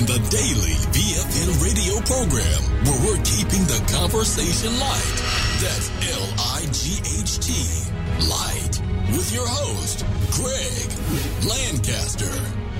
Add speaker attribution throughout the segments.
Speaker 1: Join the daily VFN radio program where we're keeping the conversation light. That's L-I-G-H-T, light, with your host, Greg Lancaster.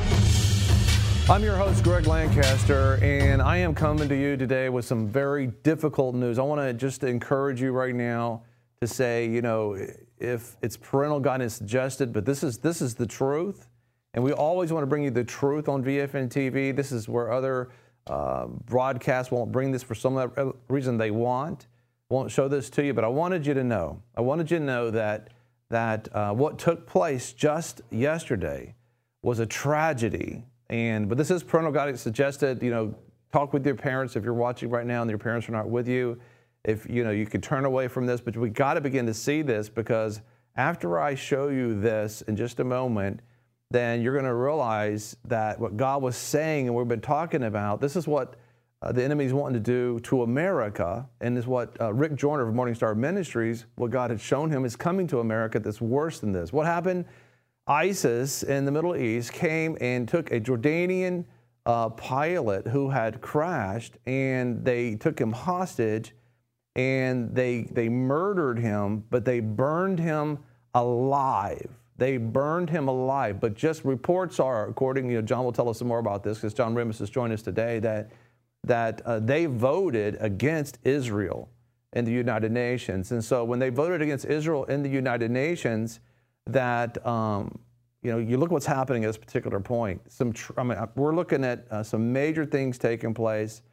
Speaker 2: I'm your host, Greg Lancaster, and I am coming to you today with some very difficult news. I want to just encourage you right now to say, you know, if it's parental guidance suggested, but this is the truth. And we always want to bring you the truth on VFN TV. This is where other broadcasts won't bring this for some reason they won't show this to you. But I wanted you to know. I wanted you to know that what took place just yesterday was a tragedy. But this is parental guidance suggested. You know, talk with your parents if you're watching right now and your parents are not with you. If you know, you could turn away from this, but we got to begin to see this, because after I show you this in just a moment, then you're going to realize that what God was saying and we've been talking about, this is what the enemy's wanting to do to America, and is what Rick Joyner of Morning Star Ministries, what God had shown him is coming to America that's worse than this. What happened? ISIS in the Middle East came and took a Jordanian pilot who had crashed, and they took him hostage, and they murdered him, but they burned him alive. They burned him alive. But just reports are, according, John will tell us some more about this because John Remus has joined us today, that they voted against Israel in the United Nations. And so when they voted against Israel in the United Nations, that, you look what's happening at this particular point. We're looking at some major things taking place.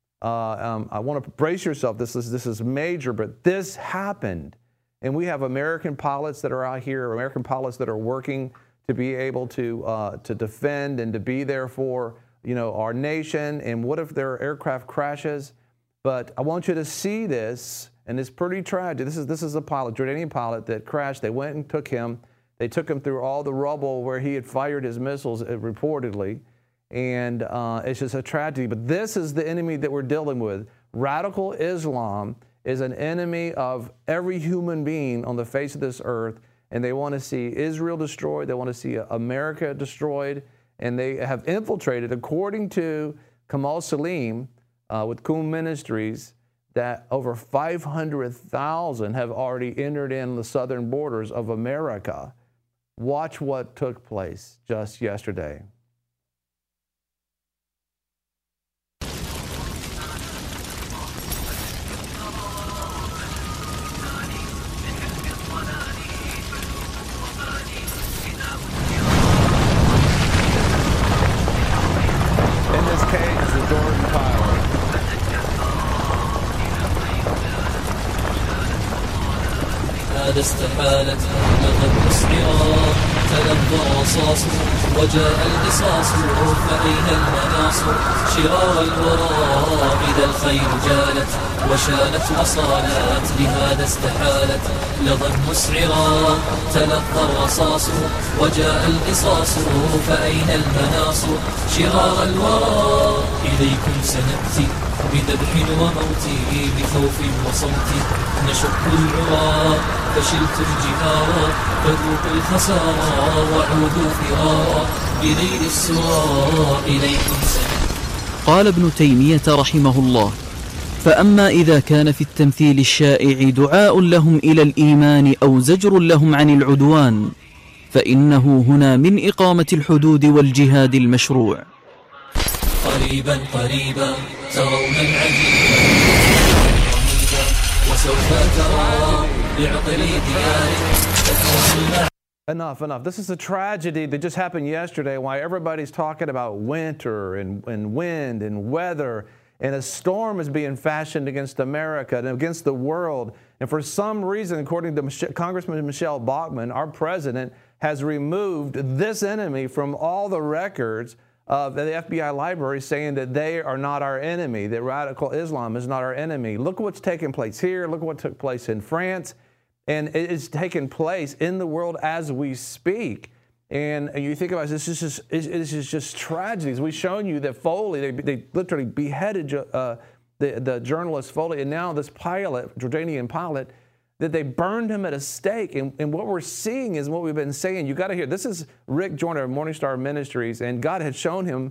Speaker 2: I want to brace yourself. This is major, but this happened. And we have American pilots that are out here, American pilots that are working to be able to defend and to be there for, our nation. And what if their aircraft crashes? But I want you to see this, and it's pretty tragic. This is a pilot, Jordanian pilot that crashed. They went and took him. They took him through all the rubble where he had fired his missiles, reportedly. And it's just a tragedy. But this is the enemy that we're dealing with. Radical Islam is an enemy of every human being on the face of this earth, and they want to see Israel destroyed. They want to see America destroyed, and they have infiltrated, according to Kamal Salim with Qum Ministries, that over 500,000 have already entered in the southern borders of America. Watch what took place just yesterday.
Speaker 3: استحالت لقد مسعرا تلظى رصاص وجاء القصاص فأين المناص شرار الورى إذا الخيل جالت وشالت وصالت لهذا استحالت لظى مسعرا تلظى الرصاص وجاء القصاص فأين المناص شرار الورى إليكم سنأتي بذبح وموت بخوف وصوت نشق العرى فشلتم جهارا فذوقوا الخسارى وعودوا فرارا بنيل السرى إليكم سنأتي.
Speaker 4: قال ابن تيمية رحمه الله: فأما إذا كان في التمثيل الشائع دعاء لهم إلى الإيمان أو زجر لهم عن العدوان، فإنه هنا من إقامة الحدود والجهاد المشروع.
Speaker 3: قريبا قريبا ترون العجيب وسوف ترى بعقل ديارك.
Speaker 2: Enough. This is a tragedy that just happened yesterday, why everybody's talking about winter and wind and weather, and a storm is being fashioned against America and against the world. And for some reason, according to Congressman Michelle Bachmann, our president has removed this enemy from all the records of the FBI library, saying that they are not our enemy, that radical Islam is not our enemy. Look what's taking place here. Look what took place in France. And it is taking place in the world as we speak. And you think about it, this is just tragedies. We've shown you that Foley, they literally beheaded the journalist Foley, and now this pilot, Jordanian pilot, that they burned him at a stake. And what we're seeing is what we've been saying. You got to hear. This is Rick Joyner of Morning Star Ministries, and God had shown him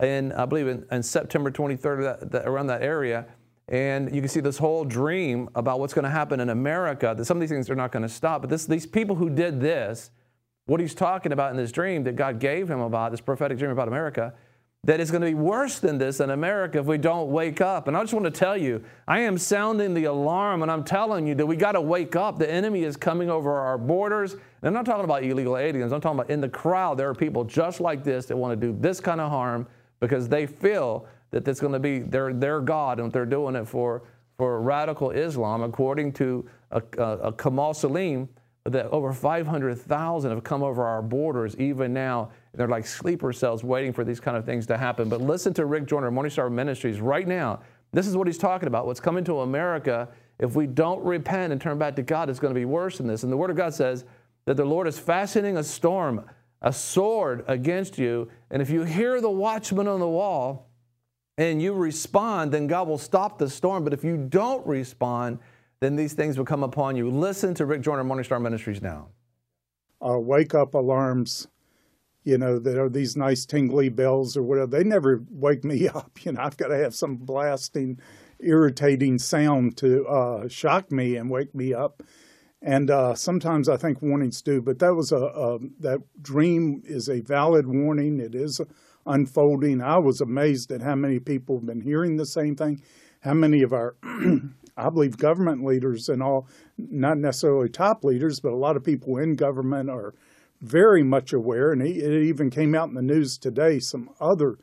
Speaker 2: I believe in September 23rd, around that area. And you can see this whole dream about what's going to happen in America, that some of these things are not going to stop. But these people who did this, what he's talking about in this dream that God gave him about, this prophetic dream about America, that is going to be worse than this in America if we don't wake up. And I just want to tell you, I am sounding the alarm, and I'm telling you that we got to wake up. The enemy is coming over our borders. And I'm not talking about illegal aliens. I'm talking about in the crowd, there are people just like this that want to do this kind of harm because they feel that it's going to be their God, and they're doing it for radical Islam. According to Kamal Salim, that over 500,000 have come over our borders even now. They're like sleeper cells waiting for these kind of things to happen. But listen to Rick Joyner, Morning Star Ministries, right now. This is what he's talking about. What's coming to America, if we don't repent and turn back to God, it's going to be worse than this. And the Word of God says that the Lord is fastening a storm, a sword against you. And if you hear the watchman on the wall and you respond, then God will stop the storm. But if you don't respond, then these things will come upon you. Listen to Rick Joyner, Morning Star Ministries now.
Speaker 5: Wake-up alarms, you know, that are these nice tingly bells or whatever. They never wake me up. You know, I've got to have some blasting, irritating sound to shock me and wake me up. And sometimes I think warnings do, but that was that dream is a valid warning. It is unfolding. I was amazed at how many people have been hearing the same thing, how many of our I believe government leaders and all, not necessarily top leaders, but a lot of people in government are very much aware. And it even came out in the news today, some other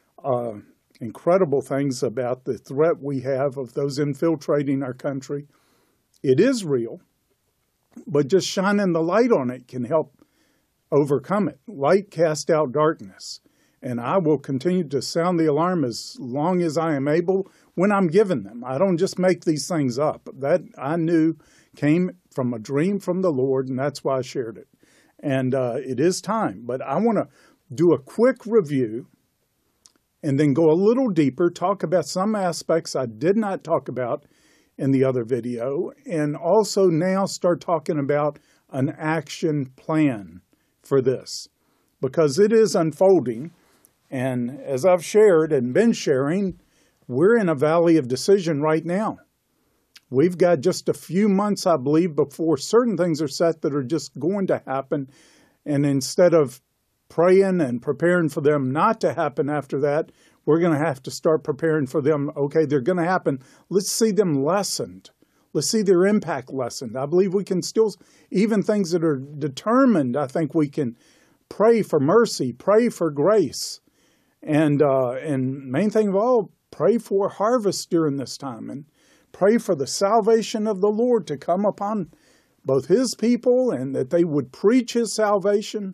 Speaker 5: incredible things about the threat we have of those infiltrating our country. It is real, but just shining the light on it can help overcome it. Light casts out darkness. And I will continue to sound the alarm as long as I am able when I'm given them. I don't just make these things up. That I knew came from a dream from the Lord, and that's why I shared it. And it is time. But I want to do a quick review and then go a little deeper, talk about some aspects I did not talk about in the other video, and also now start talking about an action plan for this, because it is unfolding. And as I've shared and been sharing, we're in a valley of decision right now. We've got just a few months, I believe, before certain things are set that are just going to happen. And instead of praying and preparing for them not to happen after that, we're going to have to start preparing for them. Okay, they're going to happen. Let's see them lessened. Let's see their impact lessened. I believe we can still, even things that are determined, I think we can pray for mercy, pray for grace. And main thing of all, pray for harvest during this time, and pray for the salvation of the Lord to come upon both His people, and that they would preach His salvation,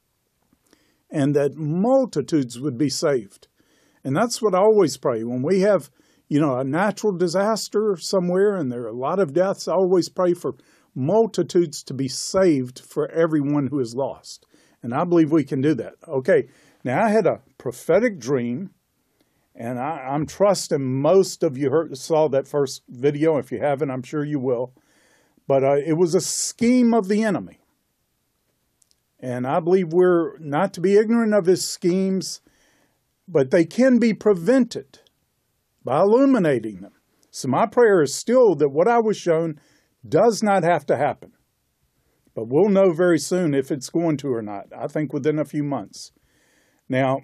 Speaker 5: and that multitudes would be saved. And that's what I always pray. When we have, you know, a natural disaster somewhere and there are a lot of deaths, I always pray for multitudes to be saved for everyone who is lost. And I believe we can do that. Okay. Now, I had a prophetic dream, and I'm trusting most of you saw that first video. If you haven't, I'm sure you will. But it was a scheme of the enemy. And I believe we're not to be ignorant of his schemes, but they can be prevented by illuminating them. So my prayer is still that what I was shown does not have to happen. But we'll know very soon if it's going to or not. I think within a few months. Now,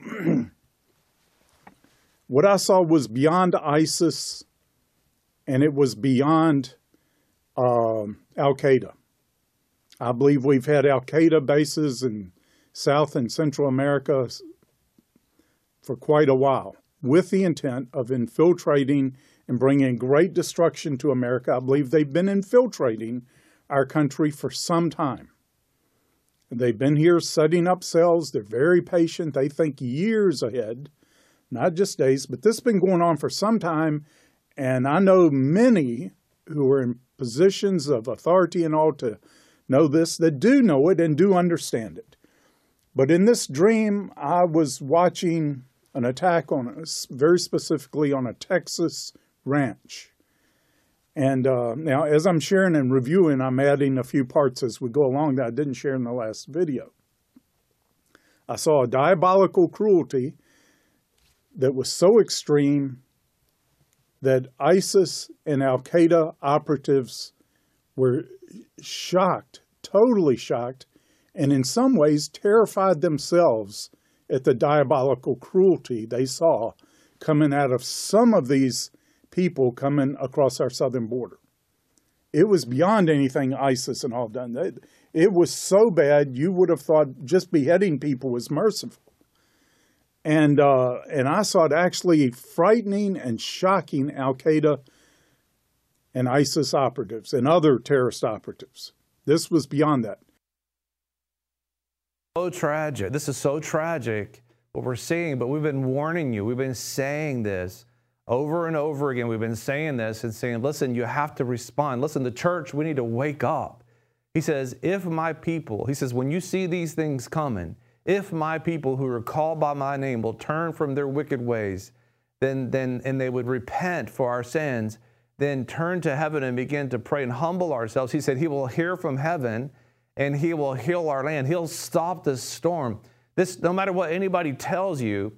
Speaker 5: what I saw was beyond ISIS, and it was beyond Al-Qaeda. I believe we've had Al-Qaeda bases in South and Central America for quite a while, with the intent of infiltrating and bringing great destruction to America. I believe they've been infiltrating our country for some time. They've been here setting up cells. They're very patient. They think years ahead, not just days. But this has been going on for some time, and I know many who are in positions of authority and all to know this, that do know it and do understand it. But in this dream, I was watching an attack on, very specifically on a Texas ranch. And now, as I'm sharing and reviewing, I'm adding a few parts as we go along that I didn't share in the last video. I saw a diabolical cruelty that was so extreme that ISIS and Al-Qaeda operatives were shocked, totally shocked, and in some ways terrified themselves at the diabolical cruelty they saw coming out of some of these people coming across our southern border. It was beyond anything ISIS and all done. It was so bad you would have thought just beheading people was merciful. And I saw it actually frightening and shocking Al-Qaeda and ISIS operatives and other terrorist operatives. This was beyond that.
Speaker 2: So tragic. This is so tragic what we're seeing, but we've been warning you. We've been saying this over and over again. We've been saying this and saying, listen, you have to respond. Listen, the church, we need to wake up. He says, if my people, he says, when you see these things coming, if my people who are called by my name will turn from their wicked ways, then and they would repent for our sins, then turn to heaven and begin to pray and humble ourselves. He said he will hear from heaven and he will heal our land. He'll stop this storm. This, no matter what anybody tells you,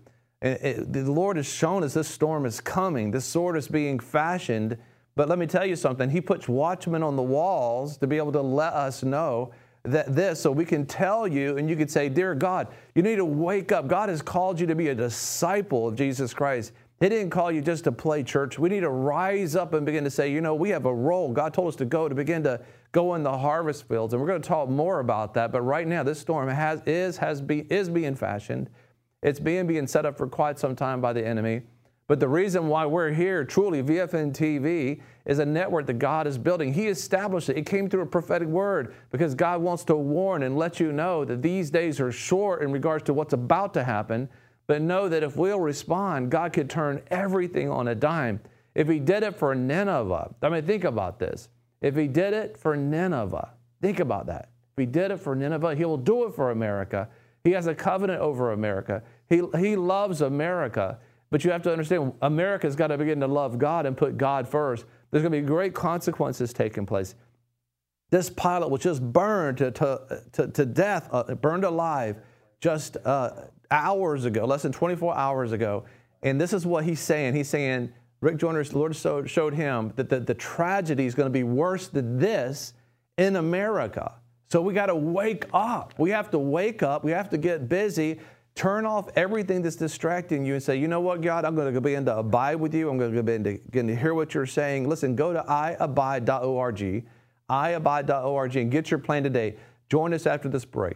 Speaker 2: the Lord has shown us this storm is coming. This sword is being fashioned. But let me tell you something. He puts watchmen on the walls to be able to let us know that so we can tell you, and you could say, dear God, you need to wake up. God has called you to be a disciple of Jesus Christ. He didn't call you just to play church. We need to rise up and begin to say, you know, we have a role. God told us to begin to go in the harvest fields. And we're going to talk more about that. But right now, this storm is being fashioned. It's being set up for quite some time by the enemy. But the reason why we're here, truly, VFN TV is a network that God is building. He established it. It came through a prophetic word because God wants to warn and let you know that these days are short in regards to what's about to happen. But know that if we'll respond, God could turn everything on a dime. If he did it for Nineveh, I mean, think about this. If he did it for Nineveh, think about that. If he did it for Nineveh, he will do it for America. He has a covenant over America. He loves America. But you have to understand, America's got to begin to love God and put God first. There's going to be great consequences taking place. This pilot was just burned to death, burned alive just hours ago, less than 24 hours ago. And this is what he's saying. He's saying, Rick Joyner, the Lord showed him that the tragedy is going to be worse than this in America. So we got to wake up. We have to wake up. We have to get busy. Turn off everything that's distracting you and say, you know what, God, I'm going to begin to abide with you. I'm going to begin to hear what you're saying. Listen, go to iabide.org, iabide.org, and get your plan today. Join us after this break.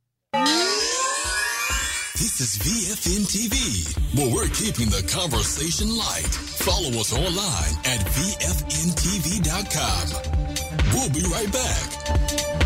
Speaker 1: This is VFN TV, where we're keeping the conversation light. Follow us online at VFNTV.com. We'll be right back.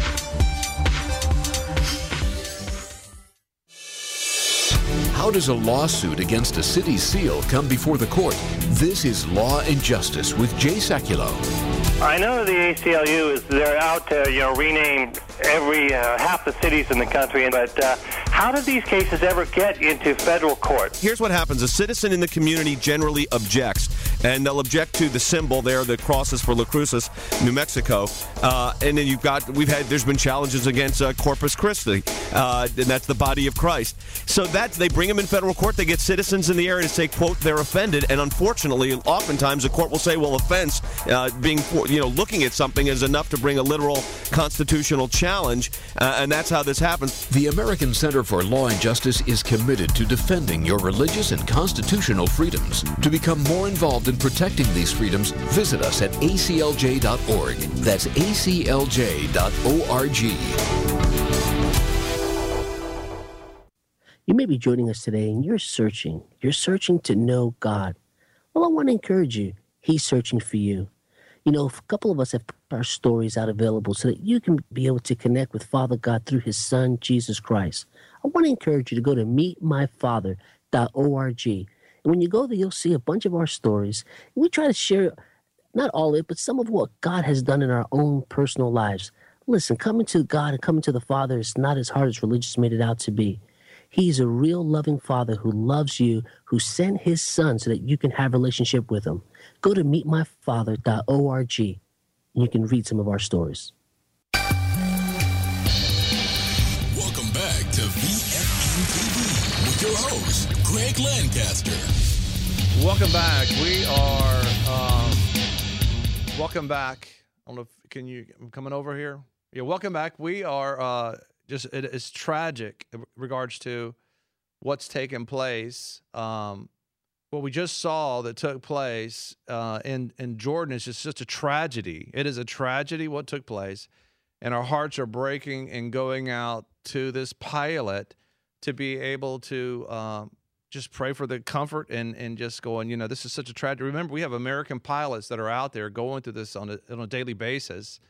Speaker 6: How does a lawsuit against a city seal come before the court? This is Law and Justice with Jay Sekulow.
Speaker 7: I know the ACLU they're out to rename every half the cities in the country, but how do these cases ever get into federal court?
Speaker 8: Here's what happens. A citizen in the community generally objects, and they'll object to the symbol there that crosses for La Cruces, New Mexico. And then there's been challenges against Corpus Christi, and that's the body of Christ. So they bring them in federal court. They get citizens in the area to say, quote, they're offended. And unfortunately, oftentimes the court will say, well, offense, looking at something is enough to bring a literal constitutional challenge. And that's how this happens.
Speaker 6: The American Center for Law and Justice is committed to defending your religious and constitutional freedoms. To become more involved in protecting these freedoms, visit us at aclj.org. That's aclj.org.
Speaker 9: You may be joining us today and you're searching to know God. Well, I want to encourage you. He's searching for you. You know, a couple of us have put our stories out available so that you can be able to connect with Father God through his son, Jesus Christ. I want to encourage you to go to meetmyfather.org. And when you go there, you'll see a bunch of our stories. We try to share, not all of it, but some of what God has done in our own personal lives. Listen, coming to God and coming to the Father is not as hard as religious made it out to be. He's a real loving Father who loves you, who sent his son so that you can have a relationship with him. Go to meetmyfather.org and you can read some of our stories.
Speaker 1: Welcome back back to VFN TV with your host, Greg Lancaster.
Speaker 2: Welcome back. We are, welcome back. I don't know if, I'm coming over here? Yeah, welcome back. We are, it is tragic in regards to what's taken place. What we just saw that took place in Jordan is just a tragedy. It is a tragedy what took place, and our hearts are breaking and going out to this pilot to be able to just pray for the comfort and just going, this is such a tragedy. Remember, we have American pilots that are out there going through this on a daily basis,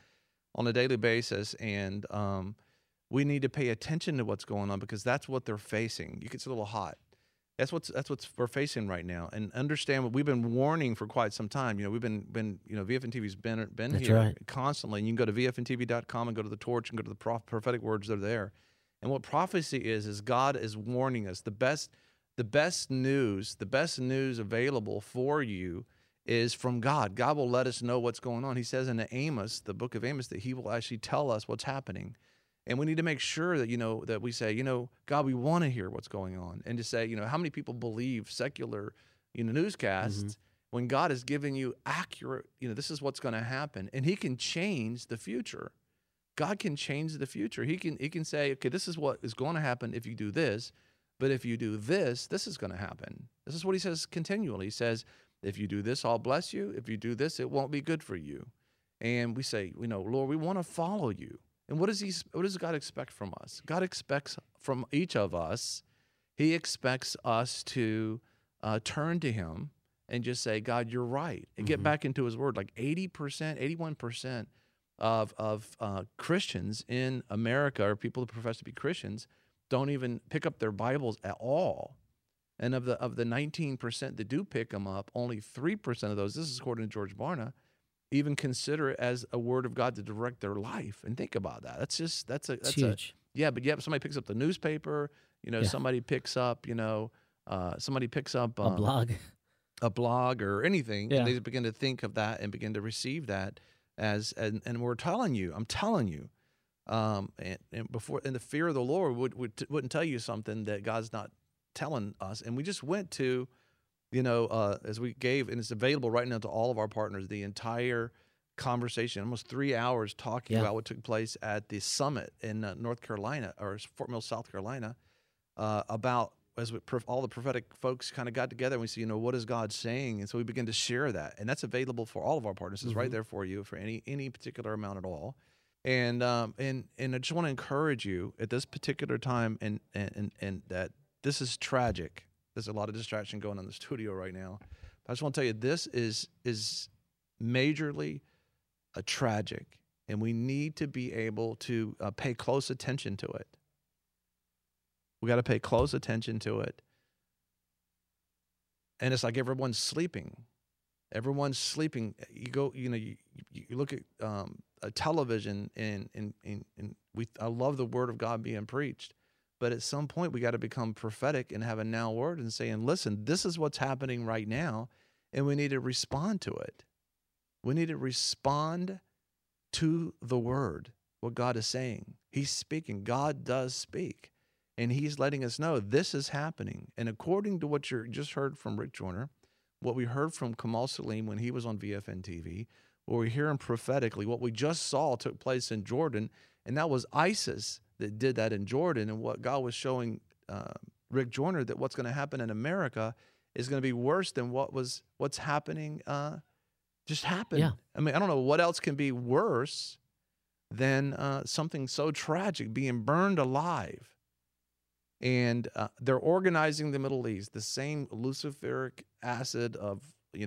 Speaker 2: and we need to pay attention to what's going on because that's what they're facing. You get a little hot. That's what we're facing right now, and understand what we've been warning for quite some time. We've been VFN TV's been
Speaker 9: That's
Speaker 2: here
Speaker 9: right.
Speaker 2: constantly, and you can go to VFNTV.com and go to the Torch and go to the prophetic words that are there. And what prophecy is God is warning us. The best news available for you is from God. God will let us know what's going on. He says in Amos, the book of Amos, that He will actually tell us what's happening. And we need to make sure that, that we say, God, we want to hear what's going on. And to say, how many people believe secular, newscasts when God is giving you accurate, this is what's going to happen. And He can change the future. God can change the future. He can say, okay, this is what is going to happen if you do this. But if you do this, this is going to happen. This is what He says continually. He says, if you do this, I'll bless you. If you do this, it won't be good for you. And we say, Lord, we want to follow you. And what does God expect from us? God expects from each of us, He expects us to turn to Him and just say, God, you're right. And get back into His word. Like 80%, 81% of Christians in America, or people who profess to be Christians, don't even pick up their Bibles at all. And of the 19% that do pick them up, only 3% of those, this is according to George Barna, even consider it as a word of God to direct their life. And think about that. That's
Speaker 9: huge.
Speaker 2: But somebody picks up the newspaper, somebody picks up, a blog or anything.
Speaker 9: Yeah.
Speaker 2: And they begin to think of that and begin to receive that and we're telling you, I'm telling you, and the fear of the Lord wouldn't tell you something that God's not telling us. And we just went to, as we gave, and it's available right now to all of our partners, the entire conversation, almost 3 hours talking about what took place at the summit in North Carolina, or Fort Mill, South Carolina, about all the prophetic folks kind of got together and we see, what is God saying? And so we begin to share that. And that's available for all of our partners. It's right there for you for any particular amount at all. And I just want to encourage you at this particular time and that this is tragic. There's a lot of distraction going on in the studio right now. But I just want to tell you, this is majorly tragic, and we need to be able to pay close attention to it. We got to pay close attention to it. And it's like everyone's sleeping. Everyone's sleeping. You go, you look at a television, and I love the word of God being preached. But at some point, we got to become prophetic and have a now word and saying, listen, this is what's happening right now, and we need to respond to it. We need to respond to the word, what God is saying. He's speaking. God does speak, and He's letting us know this is happening. And according to what you just heard from Rick Joyner, what we heard from Kamal Salim when he was on VFN TV, what we're hearing prophetically, what we just saw took place in Jordan, and that was ISIS that did that in Jordan, and what God was showing Rick Joyner, that what's going to happen in America is going to be worse than what's happening just happened.
Speaker 9: Yeah.
Speaker 2: I mean, I don't know what else can be worse than something so tragic, being burned alive. And they're organizing the Middle East, the same luciferic acid of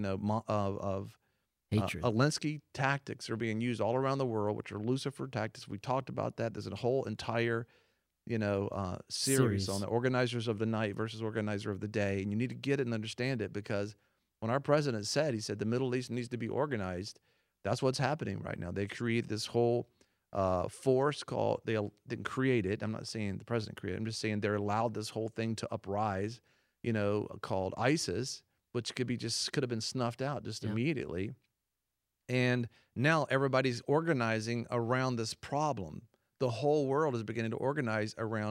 Speaker 9: hatred.
Speaker 2: Alinsky tactics are being used all around the world, which are Lucifer tactics. We talked about that. There's a whole entire, series on the organizers of the night versus organizer of the day. And you need to get it and understand it, because when our president said, he said the Middle East needs to be organized, that's what's happening right now. They created this whole force called, they didn't create it. I'm not saying the president created it. I'm just saying they're allowed this whole thing to uprise, called ISIS, which could have been snuffed out just immediately. And now everybody's organizing around this problem. The whole world is beginning to organize around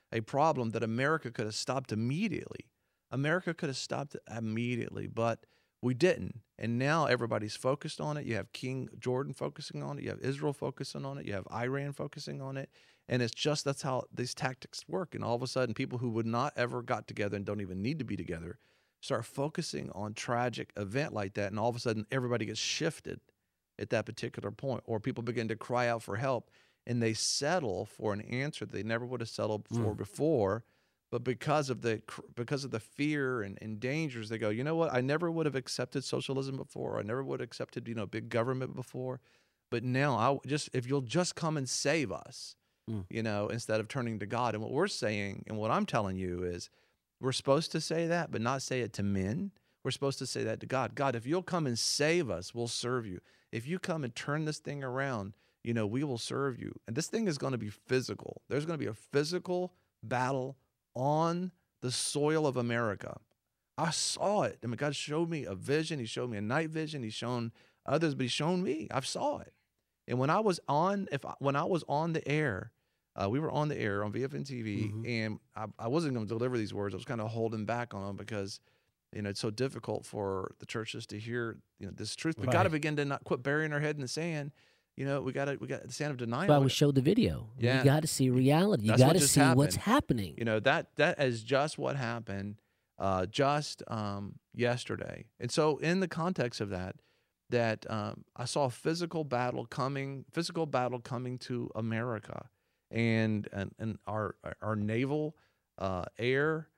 Speaker 2: a problem that America could have stopped immediately. America could have stopped it immediately, but we didn't. And now everybody's focused on it. You have King Jordan focusing on it. You have Israel focusing on it. You have Iran focusing on it. And it's just that's how these tactics work. And all of a sudden, people who would not ever got together and don't even need to be together start focusing on tragic event like that. And all of a sudden, everybody gets shifted at that particular point. Or people begin to cry out for help, and they settle for an answer they never would have settled for before. But because of the fear and dangers, they go, you know what? I never would have accepted socialism before. I never would have accepted, big government before. But now, if you'll just come and save us, instead of turning to God. And what we're saying, and what I'm telling you is, we're supposed to say that, but not say it to men. We're supposed to say that to God. God, if you'll come and save us, we'll serve you. If you come and turn this thing around, we will serve you. And this thing is going to be physical. There's going to be a physical battle on the soil of America. I saw it. I mean, God showed me a vision. He showed me a night vision. He's shown others, but He's shown me. I saw it. And when I was on the air, we were on the air on VFN TV, and I wasn't going to deliver these words. I was kind of holding back on them because, it's so difficult for the churches to hear, this truth. We got to begin to not quit burying our head in the sand. We got the sand of denial.
Speaker 9: That's why we showed the video.
Speaker 2: Yeah.
Speaker 9: You got to see reality. You got to see what's happening.
Speaker 2: That is just what happened yesterday. And so in the context of that I saw a physical battle coming to America, and our naval air,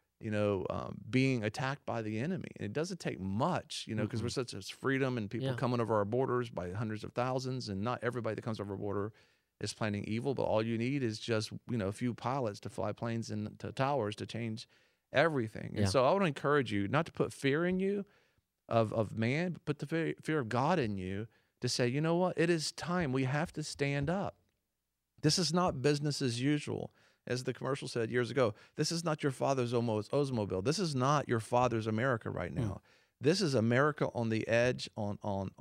Speaker 2: being attacked by the enemy. And it doesn't take much, because we're such as freedom and people coming over our borders by hundreds of thousands, and not everybody that comes over our border is planning evil, but all you need is just, a few pilots to fly planes into towers to change everything. And so I want to encourage you not to put fear in you of man, but put the fear of God in you to say, you know what, it is time. We have to stand up. This is not business as usual. As the commercial said years ago, this is not your father's Oldsmobile. This is not your father's America right now. This is America on the edge, on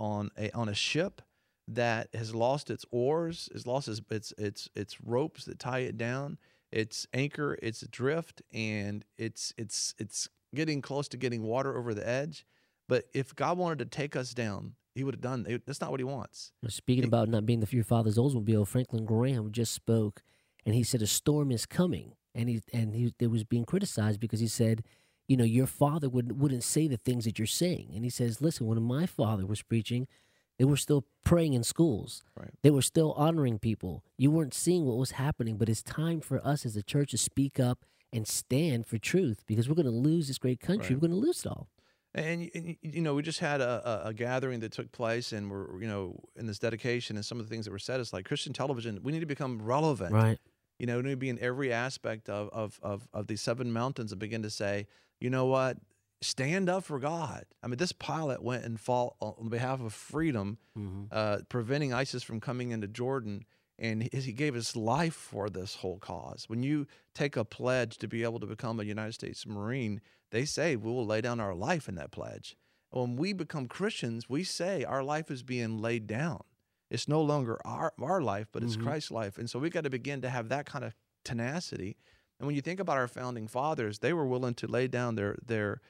Speaker 2: a ship that has lost its oars, has lost its ropes that tie it down, its anchor, its drift, and it's getting close to getting water over the edge. But if God wanted to take us down, He would have done. That's not what He wants.
Speaker 9: Speaking about not being your father's Oldsmobile, Franklin Graham just spoke. And he said a storm is coming, and he was being criticized because he said, your father wouldn't say the things that you're saying. And he says, listen, when my father was preaching, they were still praying in schools.
Speaker 2: Right.
Speaker 9: They were still honoring people. You weren't seeing what was happening, but it's time for us as a church to speak up and stand for truth, because we're going to lose this great country.
Speaker 2: Right.
Speaker 9: We're going to lose it all.
Speaker 2: And we just had a gathering that took place, and we're in this dedication, and some of the things that were said is like Christian television. We need to become relevant,
Speaker 9: right?
Speaker 2: We need to be in every aspect of these seven mountains and begin to say, you know what, stand up for God. I mean, this pilot went and fought on behalf of freedom, preventing ISIS from coming into Jordan. And he gave his life for this whole cause. When you take a pledge to be able to become a United States Marine, they say we will lay down our life in that pledge. When we become Christians, we say our life is being laid down. It's no longer our life, but it's Christ's life. And so we got to begin to have that kind of tenacity. And when you think about our founding fathers, they were willing to lay down their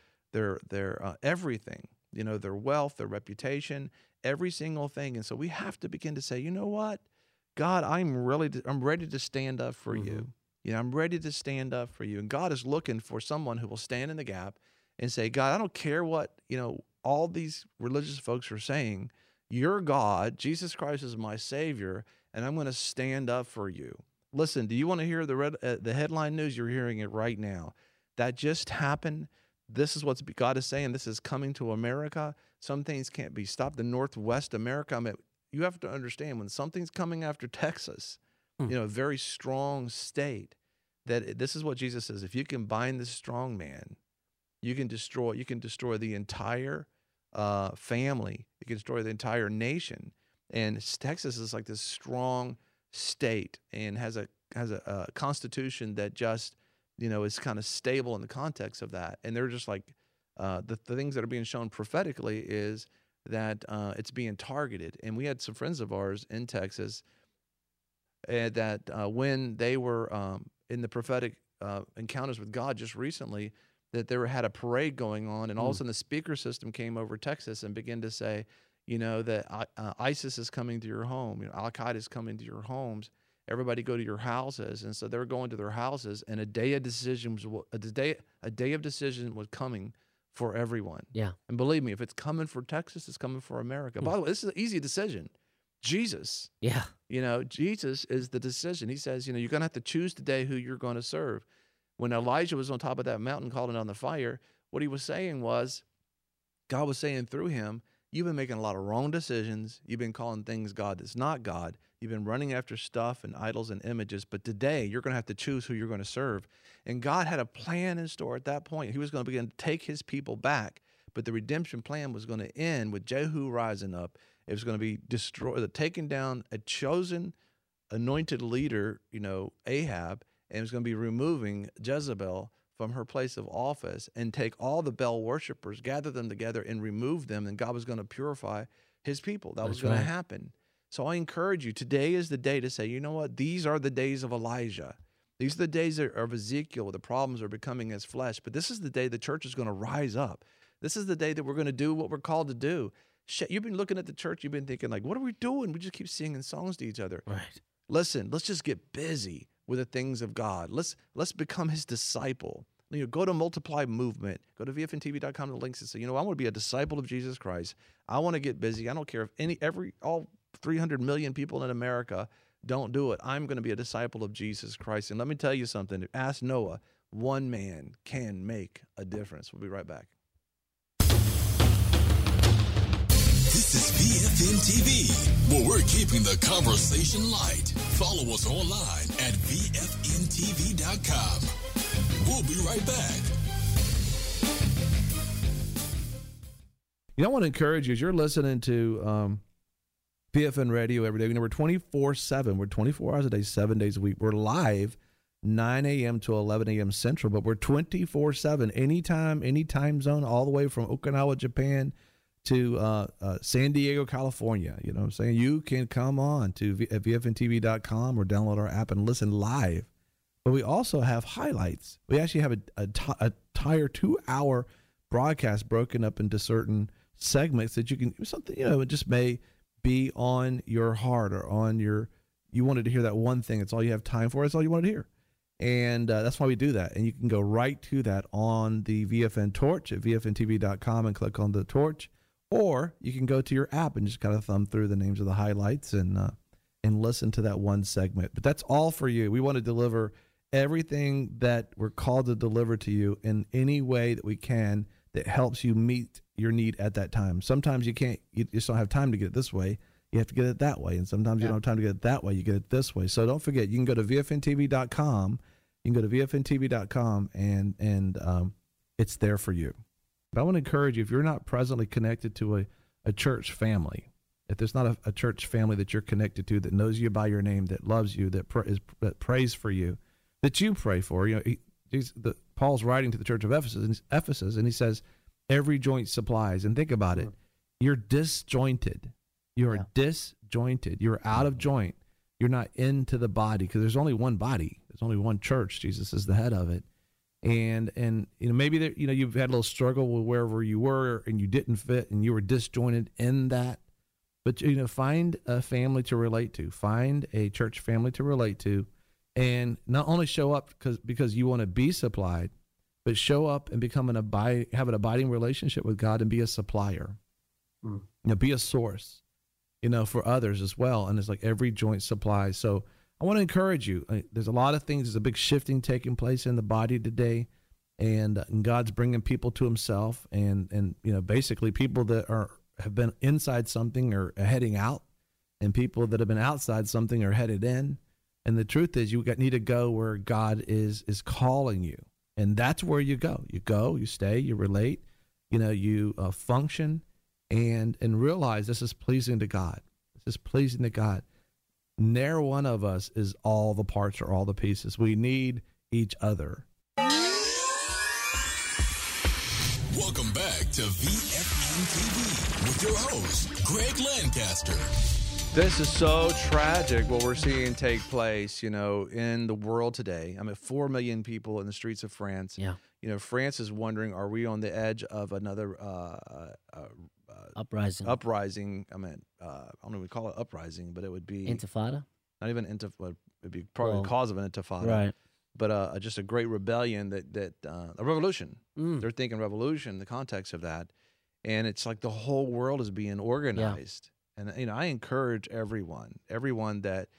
Speaker 2: everything, their wealth, their reputation, every single thing. And so we have to begin to say, you know what? God, I'm ready to stand up for you. I'm ready to stand up for you. And God is looking for someone who will stand in the gap and say, God, I don't care what, all these religious folks are saying. You're God. Jesus Christ is my Savior, and I'm going to stand up for you. Listen, do you want to hear the headline news? You're hearing it right now. That just happened. This is what God is saying. This is coming to America. Some things can't be stopped. The Northwest America, I mean, you have to understand when something's coming after Texas, a very strong state, that this is what Jesus says. If you can bind this strong man, you can destroy the entire family. You can destroy the entire nation. And Texas is like this strong state and has a constitution that just, is kind of stable in the context of that. And they're just like the things that are being shown prophetically is that it's being targeted. And we had some friends of ours in Texas that when they were in the prophetic encounters with God just recently that they had a parade going on, and all of a sudden the speaker system came over Texas and began to say, that ISIS is coming to your home, Al Qaeda is coming to your homes. Everybody go to your houses, and so they were going to their houses, and a day of decision was coming for everyone.
Speaker 9: Yeah,
Speaker 2: and believe me, if it's coming for Texas, it's coming for America. By the way, this is an easy decision. Jesus.
Speaker 9: Yeah.
Speaker 2: Jesus is the decision. He says, you're going to have to choose today who you're going to serve. When Elijah was on top of that mountain calling on the fire, what he was saying was, God was saying through him, you've been making a lot of wrong decisions. You've been calling things God that's not God. You've been running after stuff and idols and images. But today, you're going to have to choose who you're going to serve. And God had a plan in store at that point. He was going to begin to take his people back. But the redemption plan was going to end with Jehu rising up. It was going to be taking down a chosen, anointed leader, Ahab, and it was going to be removing Jezebel from her place of office and take all the Baal worshipers, gather them together, and remove them. And God was going to purify his people. That was going to happen. So I encourage you, today is the day to say, you know what? These are the days of Elijah. These are the days of Ezekiel where the problems are becoming as flesh. But this is the day the church is going to rise up. This is the day that we're going to do what we're called to do. You've been looking at the church. You've been thinking, what are we doing? We just keep singing songs to each other.
Speaker 9: Right.
Speaker 2: Listen, let's just get busy with the things of God. Let's become his disciple. Go to Multiply Movement. Go to VFNTV.com, the links, and say, I want to be a disciple of Jesus Christ. I want to get busy. I don't care if all 300 million people in America don't do it. I'm going to be a disciple of Jesus Christ. And let me tell you something. Ask Noah. One man can make a difference. We'll be right back.
Speaker 1: This is VFN TV, where we're keeping the conversation light. Follow us online at VFNTV.com. We'll be right back.
Speaker 2: I want to encourage you as you're listening to VFN Radio every day. We're 24/7. We're 24 hours a day, 7 days a week. We're live 9 a.m. to 11 a.m. Central, but we're 24/7, anytime, any time zone, all the way from Okinawa, Japan, to San Diego, California. You know what I'm saying? You can come on to VFNTV.com or download our app and listen live. But we also have highlights. We actually have a entire 2-hour broadcast broken up into certain segments that you can, something, it just may be on your heart or you wanted to hear that one thing. It's all you have time for. It's all you wanted to hear. And that's why we do that. And you can go right to that on the VFN Torch at VFNTV.com and click on the torch. Or you can go to your app and just kind of thumb through the names of the highlights and listen to that one segment. But that's all for you. We want to deliver everything that we're called to deliver to you in any way that we can that helps you meet your need at that time. Sometimes you just don't have time to get it this way. You have to get it that way. And sometimes you don't have time to get it that way. You get it this way. So don't forget, you can go to VFNTV.com. You can go to VFNTV.com and it's there for you. But I want to encourage you, if you're not presently connected to a church family, if there's not a church family that you're connected to that knows you by your name, that loves you, that prays for you, that you pray for, Paul's writing to the church of Ephesus, and he says, every joint supplies. And think about it. You're disjointed. You are disjointed. You're out of joint. You're not into the body because there's only one body. There's only one church. Jesus is the head of it. And maybe you've had a little struggle with wherever you were and you didn't fit and you were disjointed in that. But find a family to relate to. Find a church family to relate to, and not only show up because you want to be supplied, but show up and have an abiding relationship with God and be a supplier. Be a source, for others as well. And it's like every joint supplies. So I want to encourage you. There's a lot of things. There's a big shifting taking place in the body today, and God's bringing people to Himself. And basically, people that have been inside something are heading out, and people that have been outside something are headed in. And the truth is, you need to go where God is calling you, and that's where you go. You go, you stay, you relate, you function, and realize this is pleasing to God. This is pleasing to God. Ne'er one of us is all the parts or all the pieces. We need each other.
Speaker 1: Welcome back to VFN TV with your host, Greg Lancaster.
Speaker 2: This is so tragic what we're seeing take place, you know, in the world today. I mean, 4 million people in the streets of France.
Speaker 9: Yeah.
Speaker 2: You know, France is wondering, are we on the edge of another
Speaker 9: Uprising.
Speaker 2: uprising? I mean, I don't know if we call it uprising, but it would be
Speaker 9: Intifada?
Speaker 2: not even intifada. It'd be probably the cause of an intifada.
Speaker 9: Right.
Speaker 2: But just a great rebellion a revolution. They're thinking revolution in the context of that. And it's like the whole world is being organized. And, you know, I encourage everyone that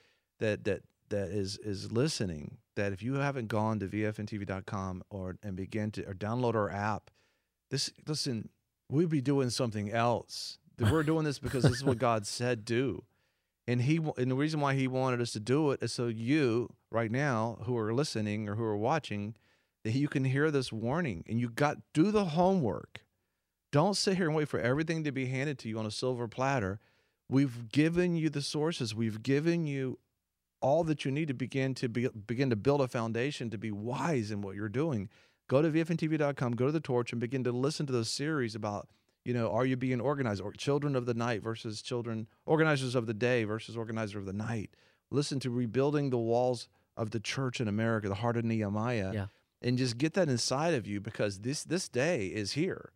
Speaker 2: is listening, that if you haven't gone to vfntv.com and begin to, or download our app, listen, we'd be doing something else. We're doing this because this is what God said do. And the reason why he wanted us to do it is so you right now who are listening or who are watching, that you can hear this warning and do the homework. Don't sit here and wait for everything to be handed to you on a silver platter. We've given you the sources. We've given you all that you need to begin to build a foundation to be wise in what you're doing. Go to vfntv.com, go to The Torch, and begin to listen to those series about, you know, are you being organized, or children of the night versus organizers of the day versus organizer of the night. Listen to Rebuilding the Walls of the Church in America, the Heart of Nehemiah, and just get that inside of you, because this day is here.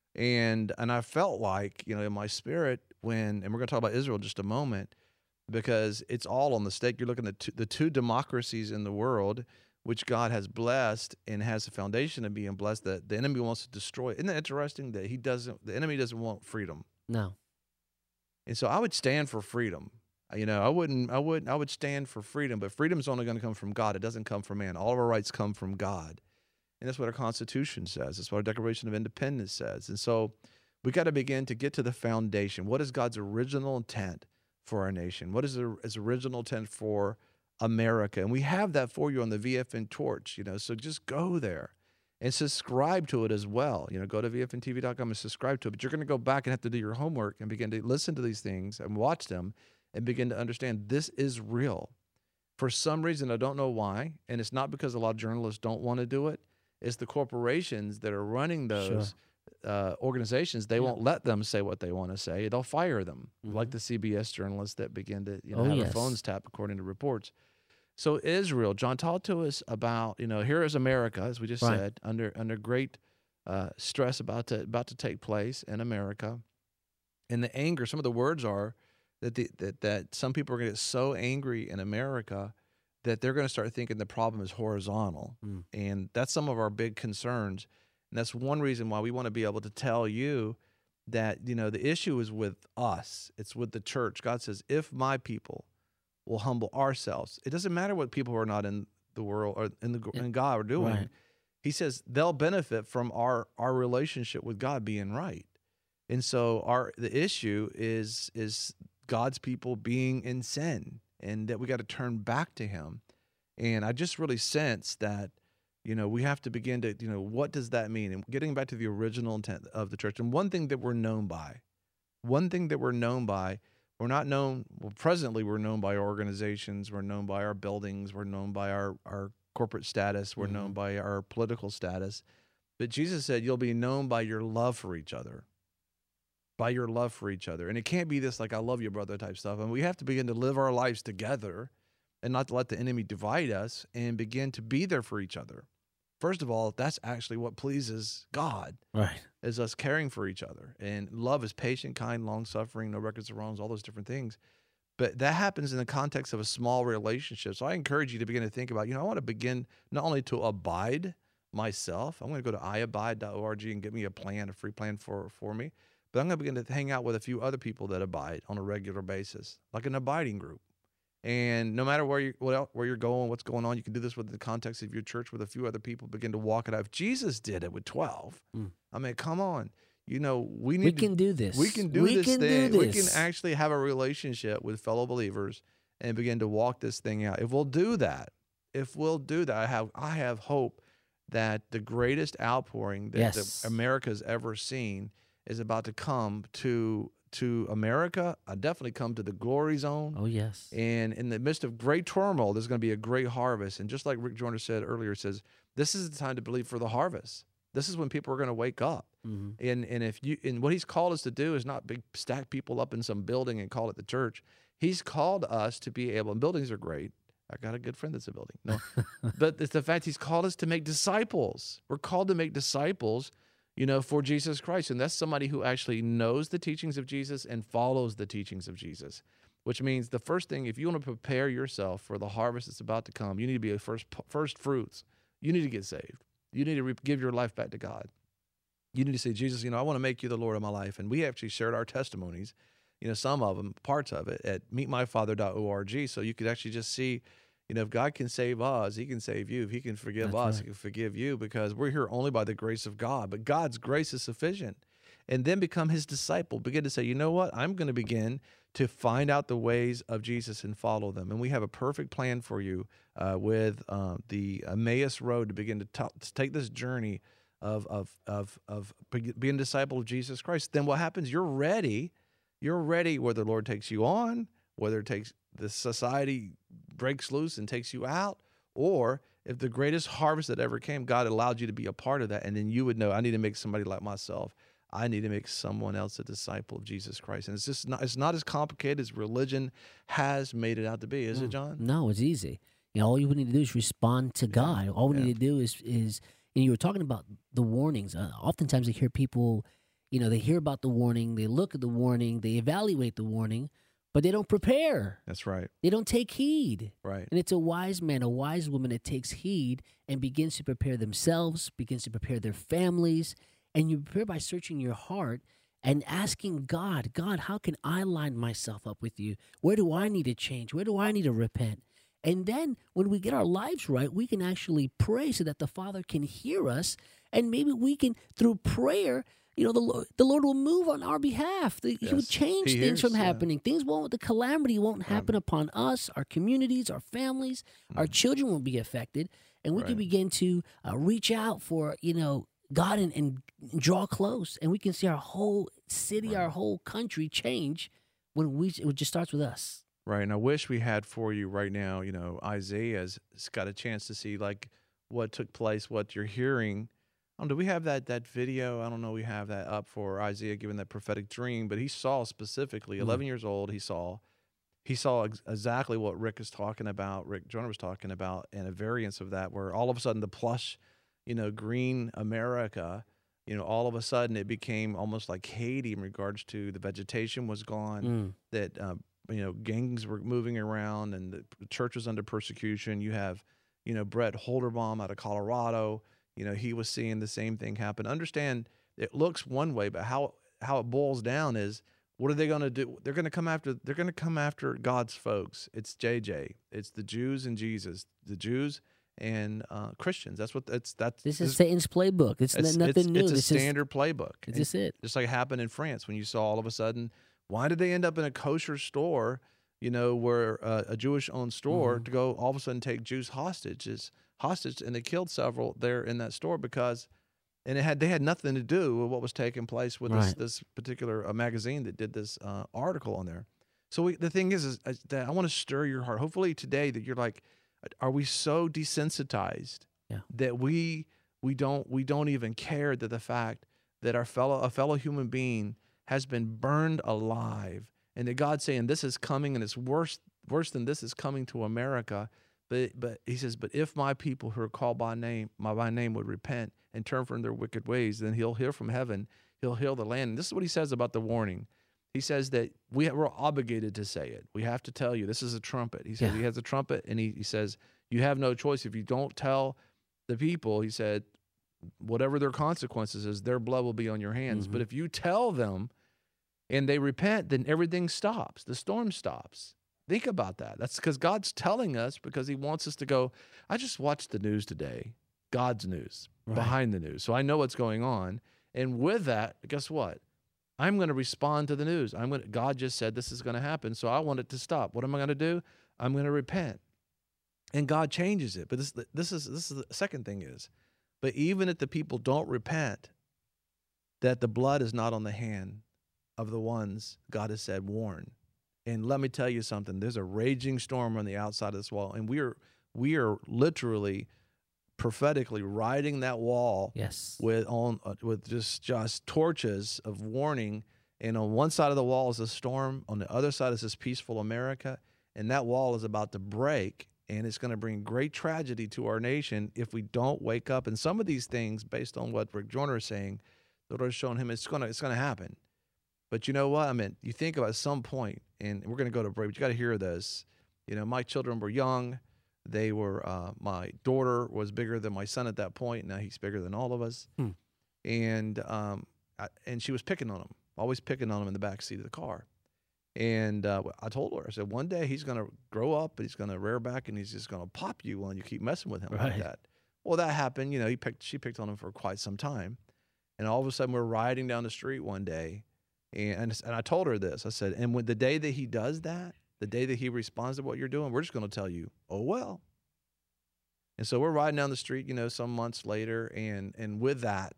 Speaker 2: And I felt like, you know, in my spirit and we're going to talk about Israel in just a moment, because it's all on the stake. You're looking at the two democracies in the world, which God has blessed and has a foundation of being blessed, that the enemy wants to destroy. Isn't that interesting that the enemy doesn't want freedom?
Speaker 9: No.
Speaker 2: And so I would stand for freedom. You know, I would stand for freedom, but freedom is only going to come from God. It doesn't come from man. All of our rights come from God. And that's what our Constitution says. That's what our Declaration of Independence says. And so we got to begin to get to the foundation. What is God's original intent for our nation? What is his original intent for America? And we have that for you on the VFN Torch, you know, so just go there and subscribe to it as well. You know, go to vfntv.com and subscribe to it. But you're going to go back and have to do your homework and begin to listen to these things and watch them and begin to understand this is real. For some reason, I don't know why, and it's not because a lot of journalists don't want to do it. It's the corporations that are running those organizations. They won't let them say what they want to say. They'll fire them, like the CBS journalists that begin to have their phones tapped, according to reports. So Israel, John, talk to us about, you know, here is America, as we just said, under great stress about to take place in America. And the anger, some of the words are that some people are going to get so angry in America that they're going to start thinking the problem is horizontal. And that's some of our big concerns. And that's one reason why we want to be able to tell you that, you know, the issue is with us. It's with the church. God says, if my people will humble ourselves, it doesn't matter what people who are not in the world or in God are doing. Right. He says they'll benefit from our relationship with God being right. And so the issue is God's people being in sin, and that we got to turn back to him. And I just really sense that, you know, we have to begin to, you know, what does that mean? And getting back to the original intent of the church. And one thing that we're known by, we're not known, well, presently we're known by our organizations, we're known by our buildings, we're known by our corporate status, we're known by our political status. But Jesus said, you'll be known by your love for each other. By your love for each other. And it can't be this like, I love you, brother type stuff. And we have to begin to live our lives together and not to let the enemy divide us, and begin to be there for each other. First of all, that's actually what pleases God, right? Is us caring for each other. And love is patient, kind, long-suffering, no records of wrongs, all those different things. But that happens in the context of a small relationship. So I encourage you to begin to think about, you know, I want to begin not only to abide myself. I'm going to go to iabide.org and get me a free plan for me. But I'm going to begin to hang out with a few other people that abide on a regular basis, like an abiding group. And no matter where you're going, what's going on, you can do this within the context of your church with a few other people. Begin to walk it out. If Jesus did it with 12, I mean, come on. You know, we can do this. We can do this thing. We can actually have a relationship with fellow believers and begin to walk this thing out. If we'll do that, I have hope that the greatest outpouring that America's ever seen is about to come to America. Definitely come to the glory zone.
Speaker 9: Oh, yes.
Speaker 2: And in the midst of great turmoil, there's going to be a great harvest. And just like Rick Joyner said earlier, says, this is the time to believe for the harvest. This is when people are going to wake up. And what he's called us to do is not stack people up in some building and call it the church. He's called us to be able, and buildings are great. I got a good friend that's a building. No, but it's the fact he's called us to make disciples. We're called to make disciples, for Jesus Christ. And that's somebody who actually knows the teachings of Jesus and follows the teachings of Jesus, which means the first thing, if you want to prepare yourself for the harvest that's about to come, you need to be a first fruits. You need to get saved. You need to give your life back to God. You need to say, Jesus, I want to make you the Lord of my life. And we actually shared our testimonies, some of them, parts of it, at meetmyfather.org. So you could actually just see, if God can save us, he can save you. If he can forgive us, he can forgive you, because we're here only by the grace of God. But God's grace is sufficient. And then become his disciple. Begin to say, you know what? I'm going to begin to find out the ways of Jesus and follow them. And we have a perfect plan for you with the Emmaus Road to begin to take this journey of being a disciple of Jesus Christ. Then what happens? You're ready. You're ready whether the Lord takes you on, whether it takes the society breaks loose and takes you out, or if the greatest harvest that ever came, God allowed you to be a part of that. And then you would know, I need to make somebody like myself. I need to make someone else a disciple of Jesus Christ. And it's not as complicated as religion has made it out to be, is it, John?
Speaker 9: No, it's easy. All you need to do is respond to God. All we need to do is you were talking about the warnings. Oftentimes I hear people, they hear about the warning, they look at the warning, they evaluate the warning, but they don't prepare.
Speaker 2: That's right.
Speaker 9: They don't take heed.
Speaker 2: Right.
Speaker 9: And it's a wise man, a wise woman that takes heed and begins to prepare themselves, begins to prepare their families. And you prepare by searching your heart and asking God, how can I line myself up with you? Where do I need to change? Where do I need to repent? And then when we get our lives right, we can actually pray so that the Father can hear us. And maybe we can, through prayer, the Lord will move on our behalf. He will change things from happening. The calamity won't happen upon us, our communities, our families, our children won't be affected. And we can begin to reach out for, God and draw close, and we can see our whole city, our whole country change when it just starts with us.
Speaker 2: Right, and I wish we had for you right now, Isaiah's got a chance to see like what took place, what you're hearing. Do we have that video? I don't know. We have that up for Isaiah giving that prophetic dream, but he saw specifically, 11 years old, he saw exactly what Rick Joyner was talking about, and a variance of that, where all of a sudden the plush, green America, all of a sudden it became almost like Haiti in regards to the vegetation was gone, that, gangs were moving around and the church was under persecution. You have, Brett Holderbaum out of Colorado, he was seeing the same thing happen. Understand, it looks one way, but how it boils down is, what are they going to do? They're going to come after God's folks. It's JJ. It's the Jews and Jesus, the Jews and Christians. This
Speaker 9: is Satan's playbook. It's nothing new.
Speaker 2: It's a standard playbook.
Speaker 9: It's just it.
Speaker 2: Just like it happened in France when you saw all of a sudden, why did they end up in a kosher store, where a Jewish-owned store, to go all of a sudden take Jews hostage, and they killed several there in that store because, and they had nothing to do with what was taking place with this particular magazine that did this article on there. So the thing is that I want to stir your heart. Hopefully today that you're like, are we so desensitized that we don't even care that the fact that a fellow human being has been burned alive, and that God's saying this is coming, and it's worse than this is coming to America. But he says, but if my people who are called by name would repent and turn from their wicked ways, then he'll hear from heaven, he'll heal the land. And this is what he says about the warning. He says that we're obligated to say it. We have to tell you. This is a trumpet. He says he has a trumpet, and he says you have no choice. If you don't tell the people, he said, whatever their consequences is, their blood will be on your hands. But if you tell them and they repent, then everything stops. The storm stops. Think about that. That's because God's telling us, because he wants us to go, I just watched the news today, God's news, behind the news. So I know what's going on. And with that, guess what? I'm going to respond to the news. God just said this is going to happen, so I want it to stop. What am I going to do? I'm going to repent. And God changes it. But this is the second thing is, but even if the people don't repent, that the blood is not on the hand of the ones God has said warn. And let me tell you something. There's a raging storm on the outside of this wall, and we are literally, prophetically riding that wall with just torches of warning And on one side of the wall is a storm. On the other side is this peaceful America. And that wall is about to break. And it's going to bring great tragedy to our nation if we don't wake up. And some of these things, based on what Rick Joyner is saying, the Lord has shown him it's going to happen. But you know what? I mean, you think about some point, and we're going to go to break, but you got to hear this. You know, my children were young. They were, my daughter was bigger than my son at that point. Now he's bigger than all of us. And she was picking on him, always picking on him in the back seat of the car. And I told her, I said, one day he's going to grow up, and he's going to rear back, and he's just going to pop you when you keep messing with him like that. Well, that happened. You know, she picked on him for quite some time. And all of a sudden, we're riding down the street one day, and I told her this. I said, and when the day that he does that, the day that he responds to what you're doing, we're just going to tell you, oh, well. And so we're riding down the street, you know, some months later, and with that,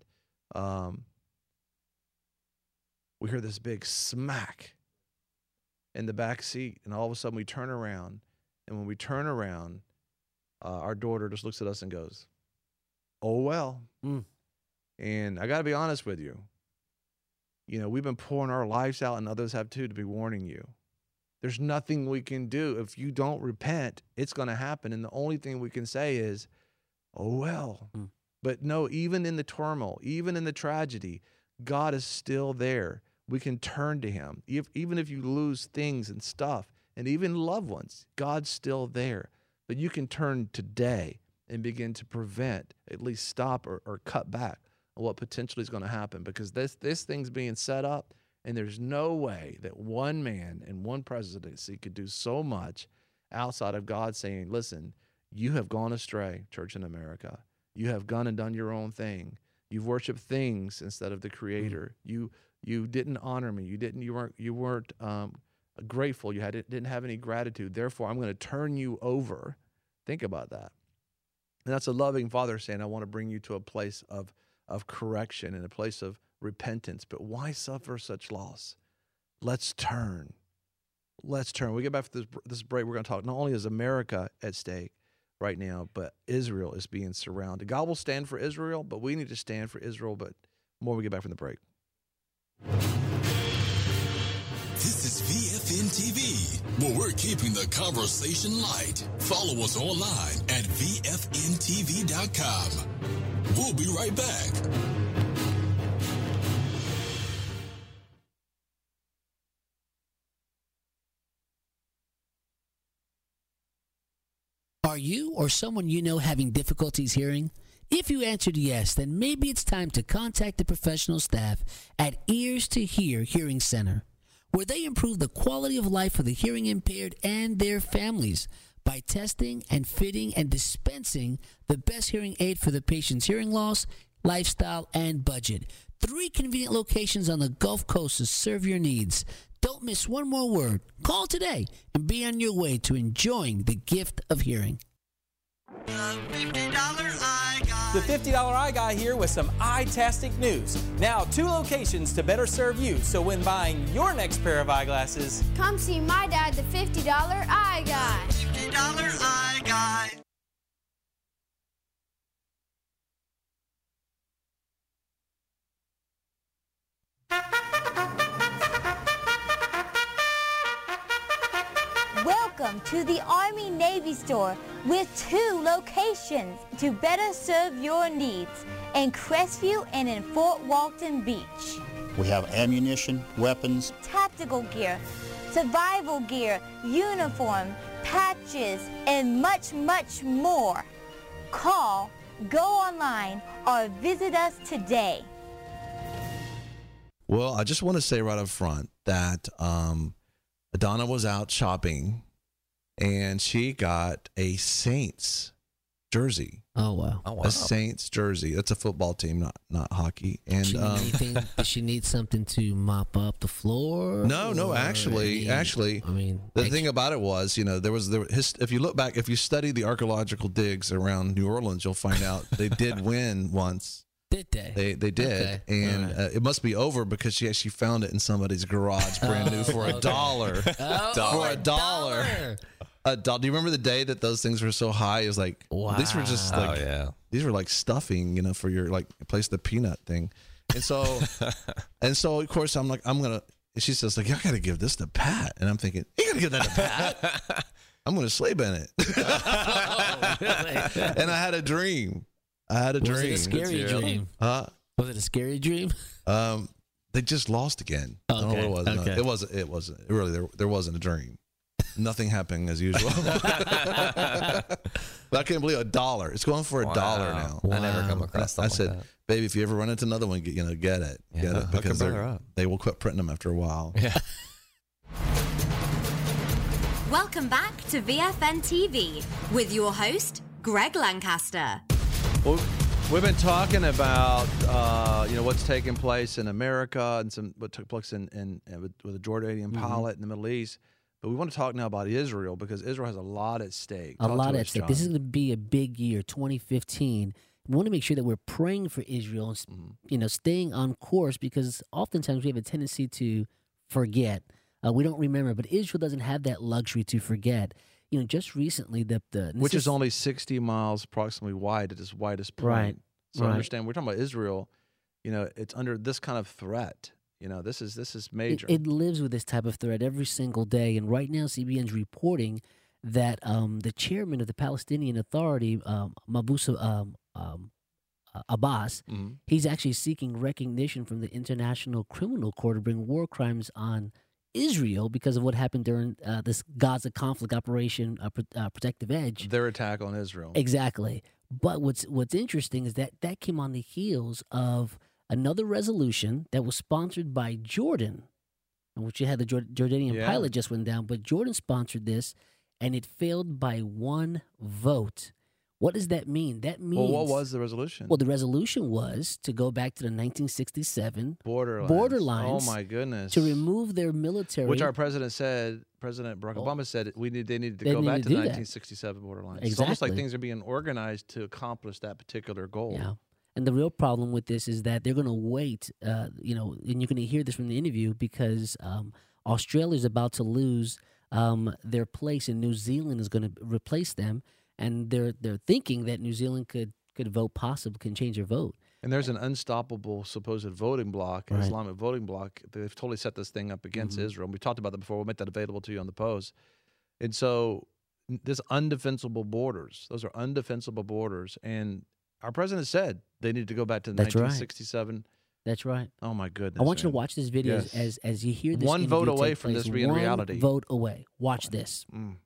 Speaker 2: we hear this big smack in the back seat, and all of a sudden we turn around, and when we turn around, our daughter just looks at us and goes, oh, well. And I got to be honest with you. You know, we've been pouring our lives out, and others have too, to be warning you. There's nothing we can do. If you don't repent, it's going to happen. And the only thing we can say is, oh, well. But no, even in the turmoil, even in the tragedy, God is still there. We can turn to him. Even if you lose things and stuff, and even loved ones, God's still there. But you can turn today and begin to prevent, at least stop or cut back on what potentially is going to happen, because this thing's being set up, and there's no way that one man and one presidency could do so much outside of God saying, listen, you have gone astray, church in America. You have gone and done your own thing. You've worshiped things instead of the Creator. You didn't honor me. You weren't grateful. You didn't have any gratitude. Therefore, I'm going to turn you over. Think about that. And that's a loving Father saying, I want to bring you to a place of correction and a place of repentance. But why suffer such loss? Let's turn. Let's turn. We get back to this break. We're going to talk, not only is America at stake right now, but Israel is being surrounded. God will stand for Israel, but we need to stand for Israel. But more when we get back from the break.
Speaker 1: This is VFN TV, where we're keeping the conversation light. Follow us online at VFNTV.com. We'll be right back.
Speaker 10: Are you or someone you know having difficulties hearing? If you answered yes, then maybe it's time to contact the professional staff at Ears to Hear Hearing Center, where they improve the quality of life for the hearing impaired and their families by testing and fitting and dispensing the best hearing aid for the patient's hearing loss, lifestyle, and budget. 3 convenient locations on the Gulf Coast to serve your needs. Don't miss one more word. Call today and be on your way to enjoying the gift of hearing.
Speaker 11: The $50 Eye Guy here with some eye-tastic news. Now 2 locations to better serve you, so when buying your next pair of eyeglasses,
Speaker 12: come see my dad, the $50 Eye Guy. $50 Eye Guy. Welcome to the Army-Navy store with 2 locations to better serve your needs in Crestview and in Fort Walton Beach.
Speaker 13: We have ammunition, weapons,
Speaker 12: tactical gear, survival gear, uniform, patches, and much, much more. Call, go online, or visit us today.
Speaker 2: Well, I just want to say right up front that Donna was out shopping, and she got a Saints jersey.
Speaker 10: Oh wow!
Speaker 2: A Saints jersey. That's a football team, not hockey. And
Speaker 10: does she need something to mop up the floor?
Speaker 2: No. Actually, I mean, the thing about it was, you know, if you look back, if you study the archaeological digs around New Orleans, you'll find out they did win once.
Speaker 10: Did they?
Speaker 2: They did, okay. And it must be over because she actually found it in somebody's garage, brand new, for $1. For $1. Do you remember the day that those things were so high? It was like, wow. These were just like, these were like stuffing, you know, for your like place the peanut thing. And so, of course, I'm like, I'm gonna
Speaker 14: she says, like, I got to give this to Pat. And I'm thinking, you got to give that to Pat? I'm going to sleep in it. And I had a dream. Was
Speaker 10: it a scary dream? Was it a scary dream?
Speaker 14: They just lost again. I don't know what it was.
Speaker 10: Okay.
Speaker 14: No, it wasn't. Really, there wasn't a dream. Nothing happening as usual. But I can't believe $1. It's going for $1 now.
Speaker 15: I never come across something
Speaker 14: I said,
Speaker 15: like that.
Speaker 14: baby, if you ever run into another one, get it. Get it. Because they will quit printing them after a while.
Speaker 15: Yeah.
Speaker 16: Welcome back to VFN TV with your host, Greg Lancaster.
Speaker 2: Well, we've been talking about what's taking place in America and what took place in with the Jordanian pilot in the Middle East. But we want to talk now about Israel because Israel has a lot at stake.
Speaker 9: A lot at stake. This is going to be a big year, 2015. We want to make sure that we're praying for Israel and staying on course, because oftentimes we have a tendency to forget. We don't remember, but Israel doesn't have that luxury to forget. Just recently,
Speaker 2: which is only 60 miles approximately wide at its widest point.
Speaker 9: Right.
Speaker 2: So understand, we're talking about Israel. It's under this kind of threat. This is major.
Speaker 9: It lives with this type of threat every single day. And right now, CBN's reporting that the chairman of the Palestinian Authority, Mahmoud Abbas, he's actually seeking recognition from the International Criminal Court to bring war crimes on Israel because of what happened during this Gaza conflict operation, Protective Edge.
Speaker 2: Their attack on Israel.
Speaker 9: Exactly. But what's interesting is that came on the heels of another resolution that was sponsored by Jordan, in which you had the Jordanian pilot just went down, but Jordan sponsored this, and it failed by one vote. What does that mean? That means...
Speaker 2: Well, what was the resolution?
Speaker 9: Well, the resolution was to go back to the 1967 borderlines.
Speaker 2: Oh, my goodness.
Speaker 9: To remove their military...
Speaker 2: Which our president said, President Barack Obama said they needed to go back to the 1967 borderlines.
Speaker 9: Exactly.
Speaker 2: It's almost like things are being organized to accomplish that particular goal.
Speaker 9: Yeah. And the real problem with this is that they're going to wait, and you're going to hear this from the interview, because Australia is about to lose their place, and New Zealand is going to replace them. And they're thinking that New Zealand could vote can change their vote.
Speaker 2: And there's an unstoppable supposed voting bloc, an Islamic voting bloc. They've totally set this thing up against Israel. And we talked about that before. We'll make that available to you on the post. And so there's undefensible borders. Those are undefensible borders. And our president said they need to go back to 1967.
Speaker 9: That's right.
Speaker 2: Oh, my goodness.
Speaker 9: I want you to watch this video as you hear this.
Speaker 2: One vote away from this being reality.
Speaker 9: One vote away. Watch this.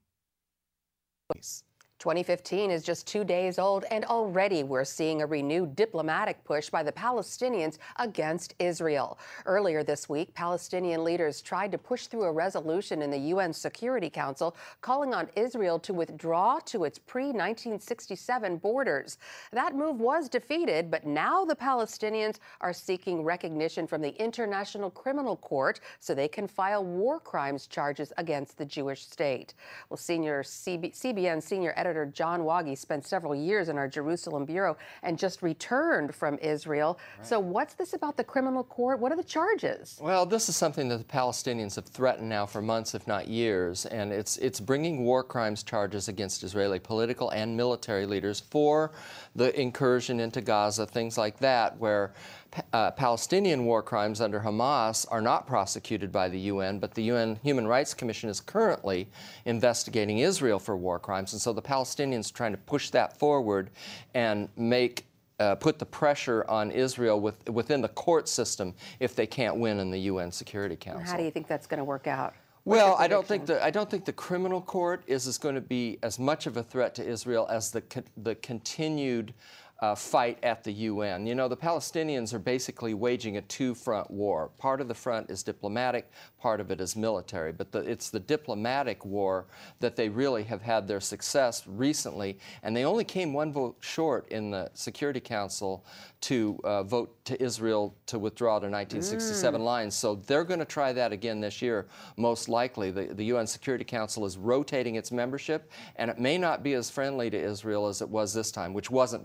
Speaker 17: 2015 is just 2 days old, and already we're seeing a renewed diplomatic push by the Palestinians against Israel. Earlier this week, Palestinian leaders tried to push through a resolution in the UN Security Council calling on Israel to withdraw to its pre-1967 borders. That move was defeated, but now the Palestinians are seeking recognition from the International Criminal Court so they can file war crimes charges against the Jewish state. Well, CBN senior editor John Waggy spent several years in our Jerusalem bureau and just returned from Israel. Right. So what's this about the criminal court? What are the charges?
Speaker 15: Well, this is something that the Palestinians have threatened now for months, if not years, and it's bringing war crimes charges against Israeli political and military leaders for the incursion into Gaza, things like that, where Palestinian war crimes under Hamas are not prosecuted by the UN, but the UN Human Rights Commission is currently investigating Israel for war crimes. And so the Palestinians are trying to push that forward and put the pressure on Israel within the court system if they can't win in the UN Security Council.
Speaker 17: How do you think that's going to work out?
Speaker 15: Well, I don't think the criminal court is going to be as much of a threat to Israel as the continued fight at the UN. The Palestinians are basically waging a two-front war. Part of the front is diplomatic, part of it is military. But it's the diplomatic war that they really have had their success recently. And they only came one vote short in the Security Council to vote to Israel to withdraw to 1967 lines. So they're going to try that again this year, most likely. The UN Security Council is rotating its membership, and it may not be as friendly to Israel as it was this time, which wasn't very friendly.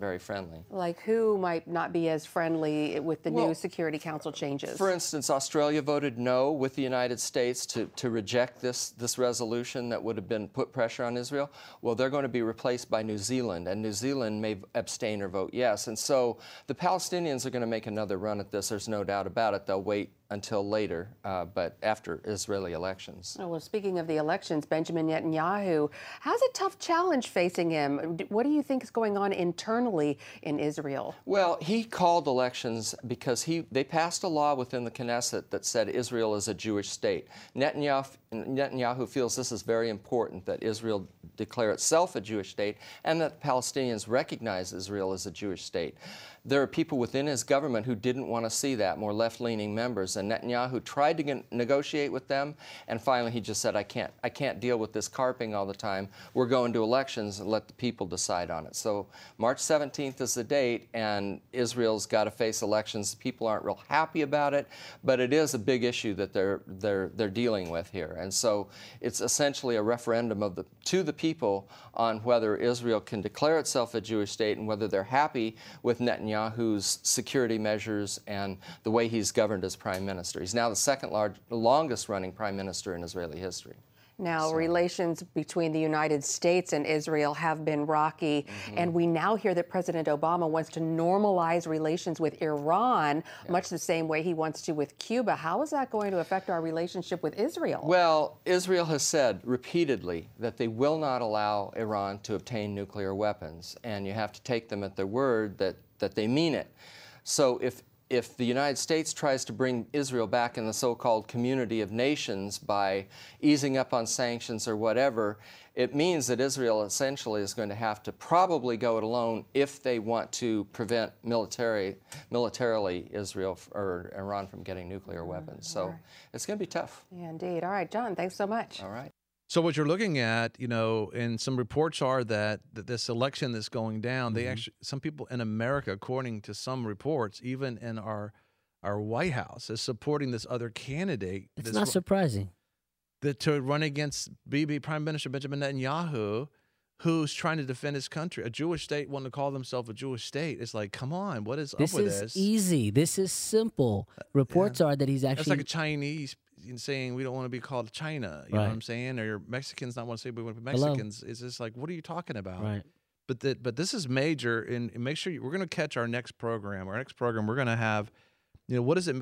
Speaker 15: friendly.
Speaker 17: Like who might not be as friendly with the new Security Council changes?
Speaker 15: For instance, Australia voted no with the United States to reject this resolution that would have been put pressure on Israel. Well, they're going to be replaced by New Zealand, and New Zealand may abstain or vote yes. And so the Palestinians are going to make another run at this. There's no doubt about it. They'll wait until later, but after Israeli elections.
Speaker 17: Oh, well, speaking of the elections, Benjamin Netanyahu has a tough challenge facing him. What do you think is going on internally in Israel?
Speaker 15: Well, he called elections because they passed a law within the Knesset that said Israel is a Jewish state. Netanyahu feels this is very important, that Israel declare itself a Jewish state and that Palestinians recognize Israel as a Jewish state. There are people within his government who didn't want to see that, more left-leaning members, and Netanyahu tried to negotiate with them, and finally he just said, I can't deal with this carping all the time. We're going to elections and let the people decide on it. So March 17th is the date, and Israel's got to face elections. People aren't real happy about it, but it is a big issue that they're dealing with here. And so it's essentially a referendum to the people on whether Israel can declare itself a Jewish state and whether they're happy with Netanyahu's security measures and the way he's governed as prime minister. He's now the second longest running prime minister in Israeli history.
Speaker 17: Now, relations between the United States and Israel have been rocky, and we now hear that President Obama wants to normalize relations with Iran, much the same way he wants to with Cuba. How is that going to affect our relationship with Israel?
Speaker 15: Well, Israel has said repeatedly that they will not allow Iran to obtain nuclear weapons, and you have to take them at their word that they mean it. So if the United States tries to bring Israel back in the so-called community of nations by easing up on sanctions or whatever, it means that Israel essentially is going to have to probably go it alone if they want to prevent militarily Israel or Iran from getting nuclear weapons. So it's going to be tough.
Speaker 17: Yeah, indeed. All right, John, thanks so much.
Speaker 15: All right.
Speaker 2: So what you're looking at, and some reports are that this election that's going down, they actually, some people in America, according to some reports, even in our White House, is supporting this other candidate.
Speaker 9: It's not surprising.
Speaker 2: To run against Prime Minister Benjamin Netanyahu, who's trying to defend his country. A Jewish state wanting to call themselves a Jewish state. It's like, come on, what is up with this?
Speaker 9: This is easy. This is simple. Reports are that he's actually...
Speaker 2: It's like a Chinese saying we don't want to be called China. You know what I'm saying? Or Mexicans not want to say we want to be Mexicans. It's just like, what are you talking about?
Speaker 9: Right.
Speaker 2: But this is major, and make sure we're going to catch our next program. Our next program, we're going to have, what does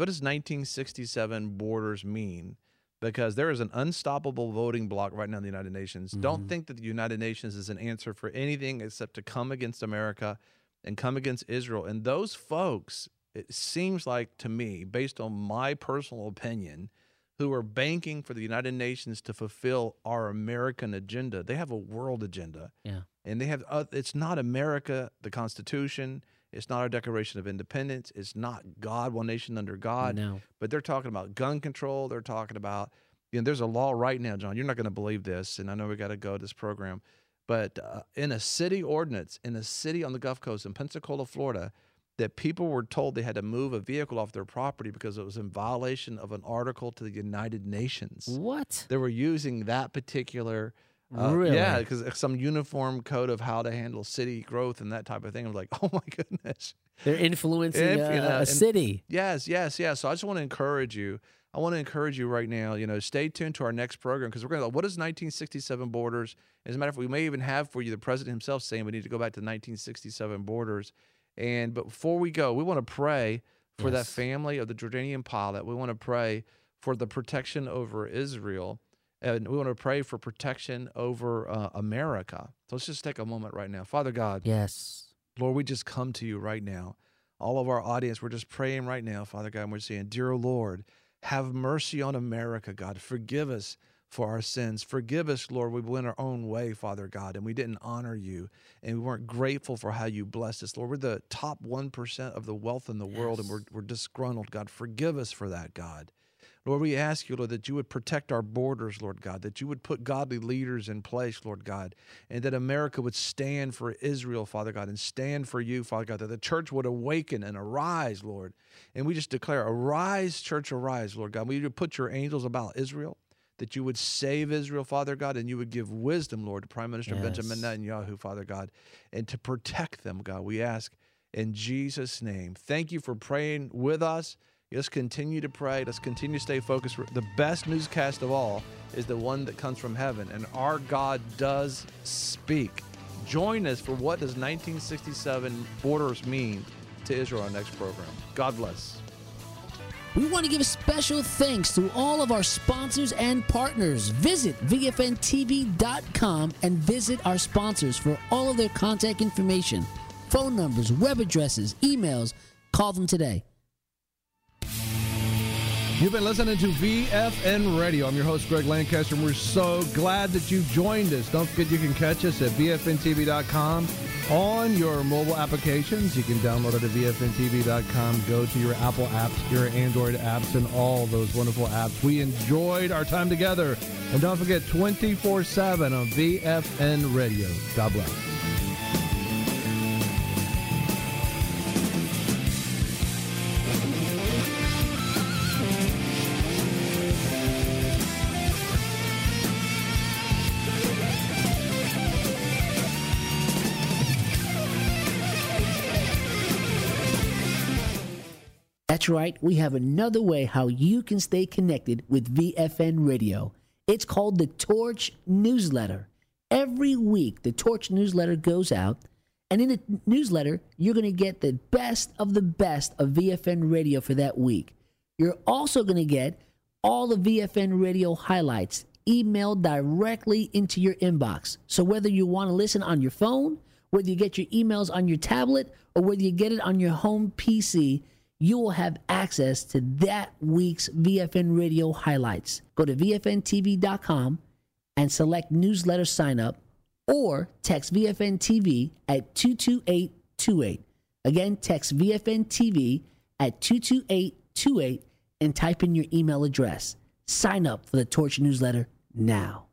Speaker 2: 1967 borders mean? Because there is an unstoppable voting bloc right now in the United Nations. Don't think that the United Nations is an answer for anything except to come against America and come against Israel. And those folks, it seems like to me, based on my personal opinion, who are banking for the United Nations to fulfill our American agenda, they have a world agenda.
Speaker 9: Yeah.
Speaker 2: And they have, it's not America, the Constitution. It's not our Declaration of Independence. It's not God, one nation under God.
Speaker 9: No.
Speaker 2: But they're talking about gun control. They're talking about, there's a law right now, John. You're not going to believe this, and I know we got to go to this program. But in a city ordinance, in a city on the Gulf Coast in Pensacola, Florida, that people were told they had to move a vehicle off their property because it was in violation of an article to the United Nations.
Speaker 9: What?
Speaker 2: They were using that particular...
Speaker 9: really?
Speaker 2: Yeah, because some uniform code of how to handle city growth and that type of thing. I was like, oh my goodness.
Speaker 9: They're influencing a city.
Speaker 2: Yes. So I just want to encourage you. I want to encourage you right now, stay tuned to our next program because we're going to, what is 1967 borders? As a matter of fact, we may even have for you the president himself saying we need to go back to 1967 borders. But before we go, we want to pray for that family of the Jordanian pilot. We want to pray for the protection over Israel. And we want to pray for protection over America. So let's just take a moment right now. Father God.
Speaker 9: Yes.
Speaker 2: Lord, we just come to you right now. All of our audience, we're just praying right now, Father God, and we're saying, dear Lord, have mercy on America, God. Forgive us for our sins. Forgive us, Lord. We went our own way, Father God, and we didn't honor you, and we weren't grateful for how you blessed us. Lord, we're the top 1% of the wealth in the world, and we're disgruntled, God. Forgive us for that, God. Lord, we ask you, Lord, that you would protect our borders, Lord God, that you would put godly leaders in place, Lord God, and that America would stand for Israel, Father God, and stand for you, Father God, that the church would awaken and arise, Lord. And we just declare, arise, church, arise, Lord God. We would put your angels about Israel, that you would save Israel, Father God, and you would give wisdom, Lord, to Prime Minister Benjamin Netanyahu, Father God, and to protect them, God. We ask in Jesus' name. Thank you for praying with us. Let's continue to pray. Let's continue to stay focused. The best newscast of all is the one that comes from heaven, and our God does speak. Join us for what does 1967 borders mean to Israel on our next program. God bless.
Speaker 10: We want to give a special thanks to all of our sponsors and partners. Visit VFNTV.com and visit our sponsors for all of their contact information, phone numbers, web addresses, emails. Call them today.
Speaker 2: You've been listening to VFN Radio. I'm your host, Greg Lancaster, and we're so glad that you joined us. Don't forget you can catch us at VFNTV.com on your mobile applications. You can download it at VFNTV.com. Go to your Apple apps, your Android apps, and all those wonderful apps. We enjoyed our time together. And don't forget, 24/7 on VFN Radio. God bless.
Speaker 10: That's right, we have another way how you can stay connected with VFN Radio. It's called the Torch Newsletter. Every week, the Torch Newsletter goes out, and in the newsletter, you're going to get the best of VFN Radio for that week. You're also going to get all the VFN Radio highlights emailed directly into your inbox. So whether you want to listen on your phone, whether you get your emails on your tablet, or whether you get it on your home PC, you will have access to that week's VFN Radio highlights. Go to VFNTV.com and select newsletter sign up, or text VFN TV at 22828. Again, text VFN TV at 22828 and type in your email address. Sign up for the Torch Newsletter now.